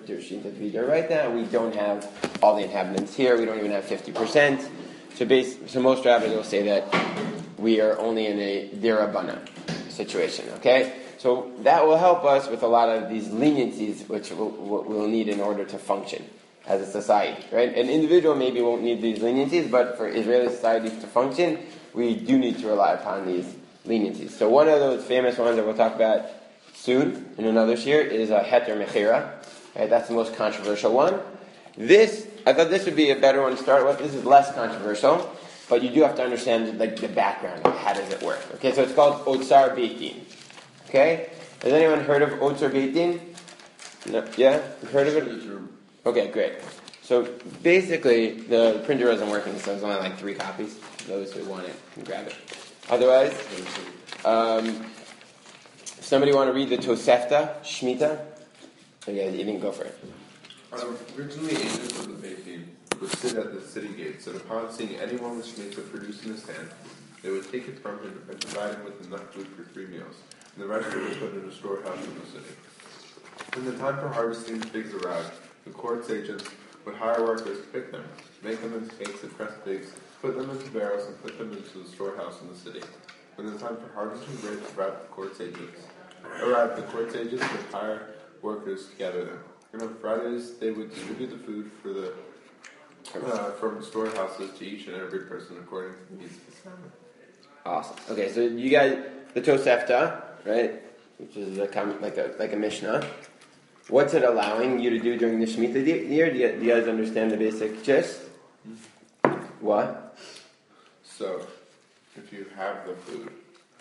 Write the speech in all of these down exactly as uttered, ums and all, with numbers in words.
Shmita right now. We don't have all the inhabitants here. We don't even have fifty percent. So, base, so most rabbis will say that we are only in a dirabana situation, okay? So that will help us with a lot of these leniencies which we'll, we'll need in order to function as a society, right? An individual maybe won't need these leniencies, but for Israeli societies to function, we do need to rely upon these leniencies. So one of those famous ones that we'll talk about soon in another year is a heter mechira. Right? That's the most controversial one. This, I thought this would be a better one to start with. This is less controversial, but you do have to understand like the background of how does it work. Okay, so it's called Otsar Beit Din. Okay, has anyone heard of Otsar Beit Din? No, yeah, you've heard of it? Okay, great. So basically, the printer wasn't working, so there's only like three copies. Those who want it can grab it. Otherwise, um, somebody want to read the Tosefta Shemitah? Okay, you didn't go for it. Um, originally, agents of the Beit Din would sit at the city gates, and upon seeing anyone with Shemitah produced in his hand, they would take it from him and provide him with enough food for three meals, and the rest would be put in a storehouse in the city. When the time for harvesting the figs arrived, the court's agents would hire workers to pick them, make them into cakes and pressed figs, put them into barrels, and put them into the storehouse in the city. When the time for harvesting grapes arrived, the court's agents arrived, the court's agents would hire workers to gather them. And on Fridays, they would distribute the food for the uh, from the storehouses to each and every person according to the needs of his family. Awesome. Okay, so you guys, the Tosefta, right, which is a, like a like a Mishnah. What's it allowing you to do during the Shemitah year? Do you, do you guys understand the basic gist? Mm-hmm. What? So, if you have the food,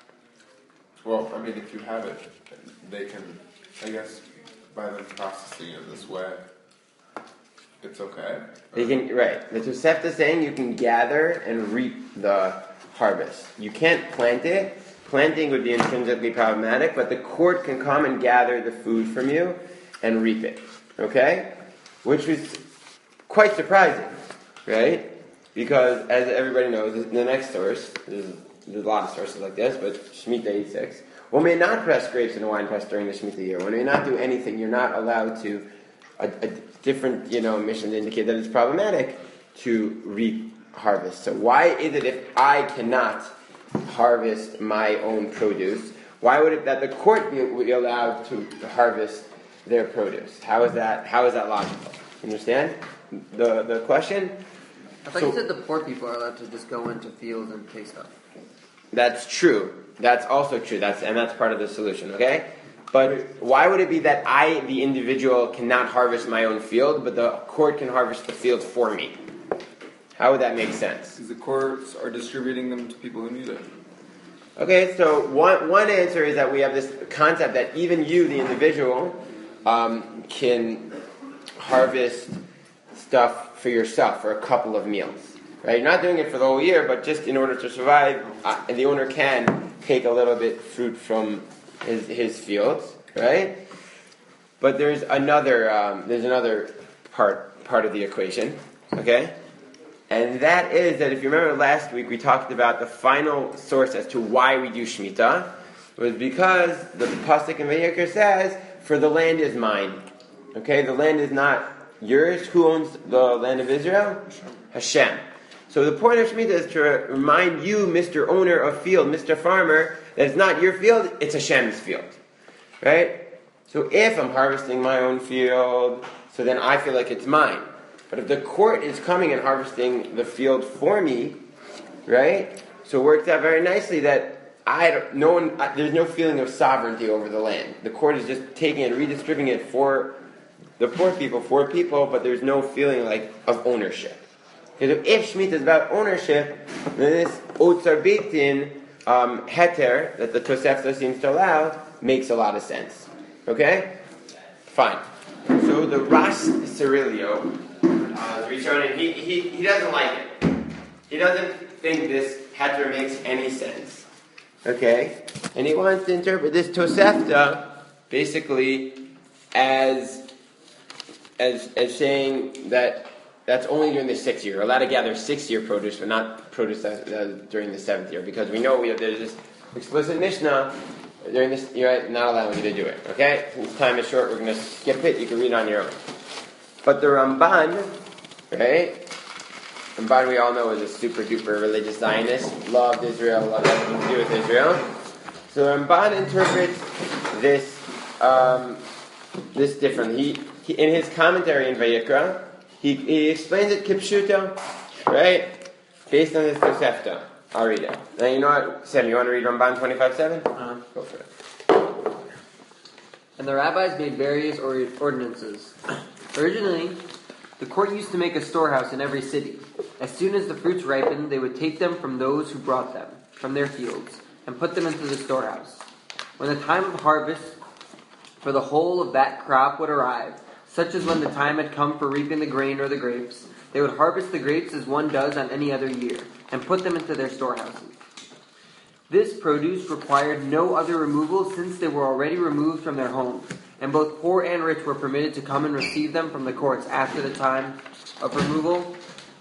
well, I mean, if you have it, they can, I guess, by them processing it this way, it's okay. They can, right. The Tosefta is saying you can gather and reap the harvest. You can't plant it. Planting would be intrinsically problematic, but the court can come and gather the food from you and reap it. Okay? Which was quite surprising, right? Because, as everybody knows, the next source, there's, there's a lot of sources like this, but Shemitah eighty-six, one may not press grapes in a wine press during the Shemitah year. One may not do anything. You're not allowed to, a, a different, you know, missions indicate that it's problematic to reap harvest. So why is it if I cannot harvest my own produce, why would it that the court be, be allowed to harvest their produce? How is that, how is that logical? Understand the the question? I thought so, you said the poor people are allowed to just go into fields and take stuff. That's true. That's also true. That's and that's part of the solution, okay? But why would it be that I, the individual, cannot harvest my own field, but the court can harvest the field for me? How would that make sense? Because the courts are distributing them to people who need it. Okay, so one one answer is that we have this concept that even you, the individual, um, can harvest stuff for yourself for a couple of meals. Right? You're not doing it for the whole year, but just in order to survive, uh, the owner can take a little bit fruit from his his fields, right? But there's another um, there's another part part of the equation, okay? And that is that if you remember last week we talked about the final source as to why we do Shemitah was because the pasuk in Vayikra says, "For the land is mine." Okay, the land is not yours. Who owns the land of Israel? Hashem. So the point of Shemitah is to remind you, Mister Owner of field, Mister Farmer, that it's not your field, it's Hashem's field. Right? So if I'm harvesting my own field, so then I feel like it's mine. But if the court is coming and harvesting the field for me, right? So it works out very nicely that I don't, no one, I, there's no feeling of sovereignty over the land. The court is just taking it, redistributing it for the poor people, for people, but there's no feeling like of ownership. Because if Shemitah is about ownership, then this Otsar Beit Din um, heter that the Tosefta seems to allow makes a lot of sense. Okay? Fine. So the Ras Cirilio, uh, he, he, he doesn't like it. He doesn't think this heter makes any sense. Okay? And he wants to interpret this Tosefta basically as as as saying that that's only during the sixth year. You're allowed to gather six-year produce, but not produce uh, during the seventh year, because we know we have, there's this explicit Mishnah during this year, not allowing you to do it. Okay? Since time is short, we're going to skip it. You can read it on your own. But the Ramban, right? Ramban we all know is a super duper religious Zionist, loved Israel, loved everything to do with Israel. So Ramban interprets this um, this differently. He, he in his commentary in Vayikra, he, he explains it kipshuta, right? Based on this Tosefta. I'll read it. Now you know what, Sam, you want to read Ramban twenty-five seven? Uh-huh. Go for it. And the rabbis made various or- ordinances. Originally, the court used to make a storehouse in every city. As soon as the fruits ripened, they would take them from those who brought them, from their fields, and put them into the storehouse. When the time of harvest for the whole of that crop would arrive, such as when the time had come for reaping the grain or the grapes, they would harvest the grapes as one does on any other year, and put them into their storehouses. This produce required no other removal since they were already removed from their homes, and both poor and rich were permitted to come and receive them from the courts after the time of removal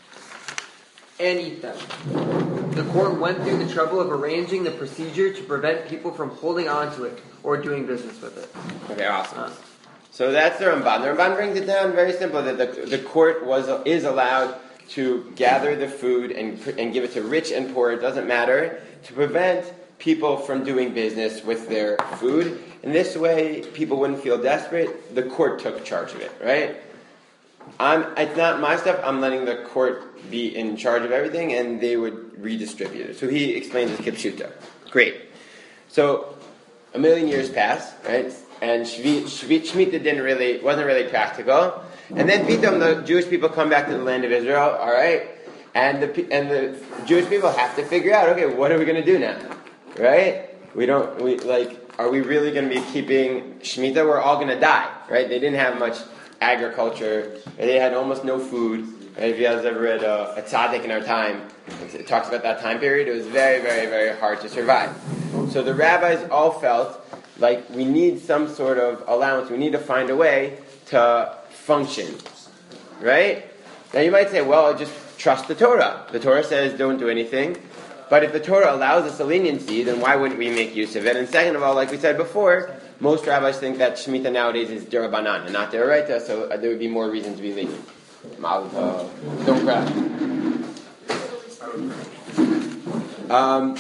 and eat them. The court went through the trouble of arranging the procedure to prevent people from holding on to it or doing business with it. Okay, awesome. Uh, So that's the Ramban. The Ramban brings it down very simple that the, the court was is allowed to gather the food and and give it to rich and poor. It doesn't matter, to prevent people from doing business with their food. In this way, people wouldn't feel desperate. The court took charge of it, right? I'm, it's not my stuff. I'm letting the court be in charge of everything, and they would redistribute it. So he explains the kipshuta. Great. So a million years pass, right? And Shvi- Shvi- Shemitah didn't really wasn't really practical. And then Pitom, the Jewish people come back to the land of Israel. All right, and the and the Jewish people have to figure out, okay, what are we going to do now? Right? We don't we like. Are we really going to be keeping Shemitah? We're all going to die, right? They didn't have much agriculture. They had almost no food. Right? If you guys ever read uh, a tzaddik in our time, it talks about that time period. It was very, very, very hard to survive. So the rabbis all felt like we need some sort of allowance. We need to find a way to function, right? Now you might say, well, just trust the Torah. The Torah says don't do anything. But if the Torah allows us a leniency, then why wouldn't we make use of it? And second of all, like we said before, most rabbis think that Shemitah nowadays is Derabanan and not Deraita, so there would be more reason to be lenient. Malta, don't cry. Um,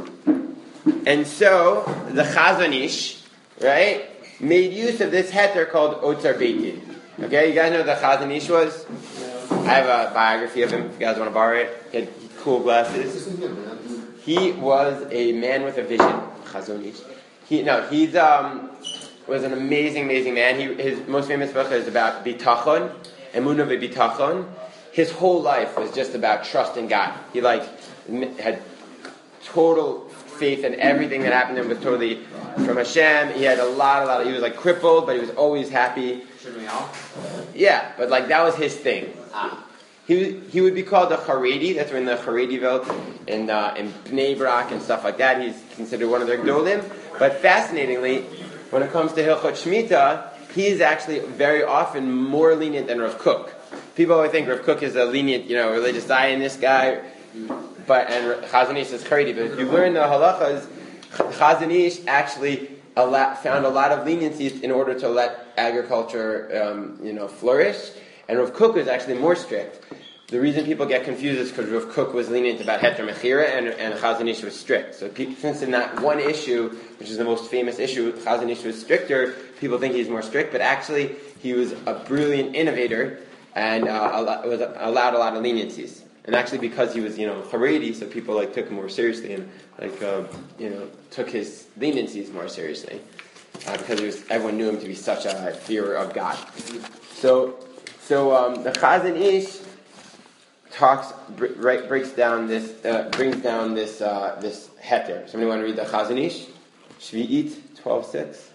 and so, the Chazon Ish, right, made use of this heter called Otzar Beit Din. Okay, you guys know what the Chazon Ish was? I have a biography of him, if you guys want to borrow it. He had cool glasses. He was a man with a vision. Chazon Ish. He, no, he's, um, was an amazing, amazing man. He, his most famous book is about bitachon, emunah ve'bitachon. His whole life was just about trusting God. He like had total faith in everything that happened to him was totally from Hashem. He had a lot, a lot of, he was like crippled, but he was always happy. Yeah, but like that was his thing. He he would be called a Haredi. That's when the Haredi Welt in uh, in Bnei Brak and stuff like that. He's considered one of their Gdolim. But fascinatingly, when it comes to Hilchot Shemitah, he's actually very often more lenient than Rav Kook. People always think Rav Kook is a lenient, you know, religious Zionist guy, but and Chazon Ish is Haredi. But if you learn the halachas, Chazon Ish actually a lot, found a lot of leniencies in order to let agriculture, um, you know, flourish. And Rav Kook was actually more strict. The reason people get confused is because Rav Kook was lenient about Heter Mechira and, and Chazon Ish was strict. So pe- since in that one issue, which is the most famous issue, Chazon Ish was stricter, people think he's more strict, but actually he was a brilliant innovator and uh, a lot, was allowed a lot of leniencies. And actually because he was, you know, Haredi, so people like took him more seriously and like, uh, you know, took his leniencies more seriously. Uh, because he was, everyone knew him to be such a fearer of God. So, so um, the Chazon Ish talks, br- right, breaks down this, uh, brings down this, uh, this heter. Somebody want to read the Chazon Ish? Shvi'it twelve six.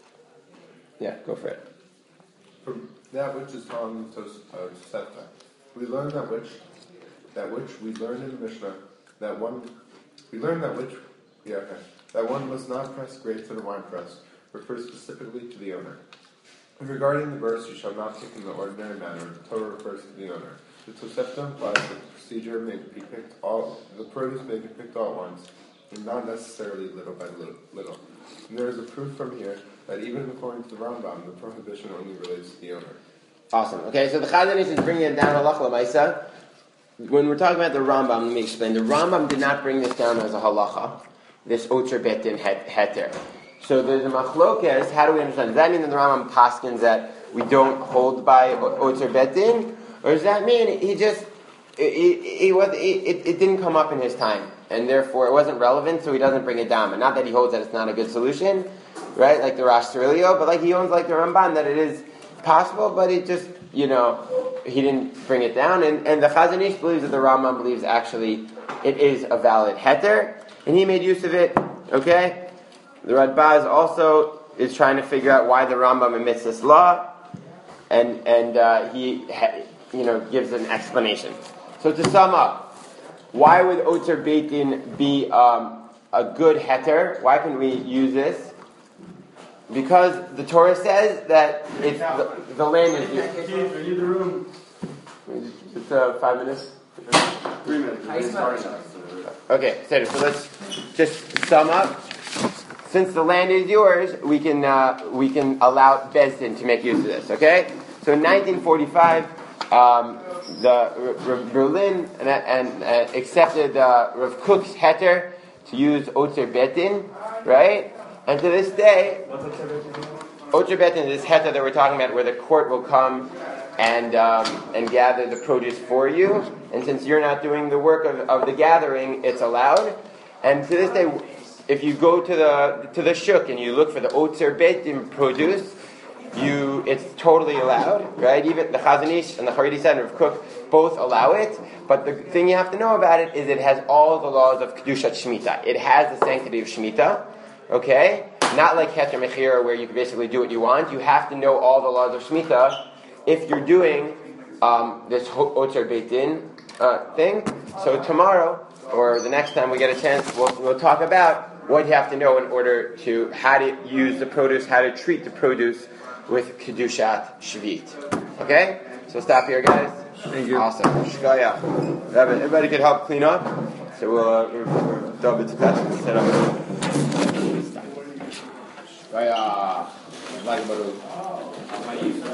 Yeah, go for it. From that which is taught in Tosefta, we learn that which, that which we learn in the Mishnah, that one, we learn that which, yeah, okay, that one must not press grapes in a wine press, refers specifically to the owner. And regarding the verse, you shall not pick in the ordinary manner, the Torah refers to the owner. The Tosefta implies that the procedure may be picked all, the produce may be picked all at once, and not necessarily little by little. And there is a proof from here that even according to the Rambam, the prohibition only relates to the owner. Awesome. Okay, so the Chazon Ish is bringing it down halacha l'maisa. When we're talking about the Rambam, let me explain. The Rambam did not bring this down as a halacha, this Ocher Betin heter. So there's a machlokes. How do we understand? Does that mean that the Rambam paskins that we don't hold by Ocher Betin? Or does that mean he just, it, it, was, it, it didn't come up in his time, and therefore it wasn't relevant, so he doesn't bring it down. But not that he holds that it's not a good solution, right? Like the Rosh Cirilio, but like he owns like the Ramban, that it is possible, but it just, you know, he didn't bring it down. And, and the Chazon Ish believes that the Rambam believes actually it is a valid heter, and he made use of it, okay? The Radbaz also is trying to figure out why the Rambam emits this law, and and uh, he, ha, you know, gives an explanation. So to sum up, why would Oter Beitin be um, a good heter? Why can we use this? Because the Torah says that it's the, the land is yours. Leave the room. It's uh, five minutes. Three minutes. Okay, so let's just sum up. Since the land is yours, we can uh, we can allow Bezdin to make use of this. Okay, so in nineteen forty-five, um, the R- R- Berlin and, and uh, accepted uh, Rav Kook's heter to use Oter Betin, right? And to this day, Oter Betin is this heter that we're talking about, where the court will come and um, and gather the produce for you. And since you're not doing the work of, of the gathering, it's allowed. And to this day, if you go to the to the shuk and you look for the Oter Betin produce, you it's totally allowed, right? Even the Chazon Ish and the Haredi Center of Kook both allow it. But the thing you have to know about it is it has all the laws of Kedushat Shemitah. It has the sanctity of Shemitah. Okay? Not like Heter Mechira, where you can basically do what you want. You have to know all the laws of Shemitah if you're doing um, this Oter Beitin uh, thing. So tomorrow, or the next time we get a chance, we'll, we'll talk about what you have to know in order to, how to use the produce, how to treat the produce with Kedushat Shvit. Okay? So stop here, guys. Thank you. Awesome. Shkaya. Everybody could help clean up. So we'll, uh, we're, we're double to set up. Shkaya.